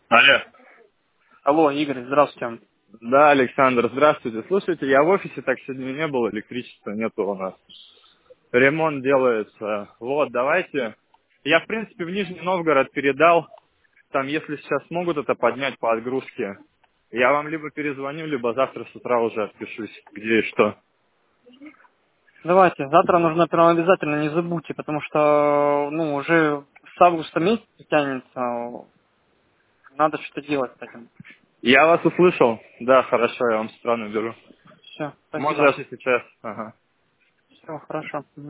Алло. Алло, Игорь, здравствуйте. Да, Александр, здравствуйте. Слушайте, я в офисе, так сегодня не было, электричества нету у нас. Ремонт делается. Вот, давайте. Я, в принципе, в Нижний Новгород передал. Там, если сейчас смогут это поднять по отгрузке, я вам либо перезвоню, либо завтра с утра уже отпишусь, где и что. Давайте, завтра нужно прям обязательно, не забудьте, потому что, уже с августа месяца тянется, надо что-то делать с этим. Я вас услышал. Да, хорошо, я вам с утра наберу. Все, Может, спасибо. даже сейчас. Ага. Все, хорошо.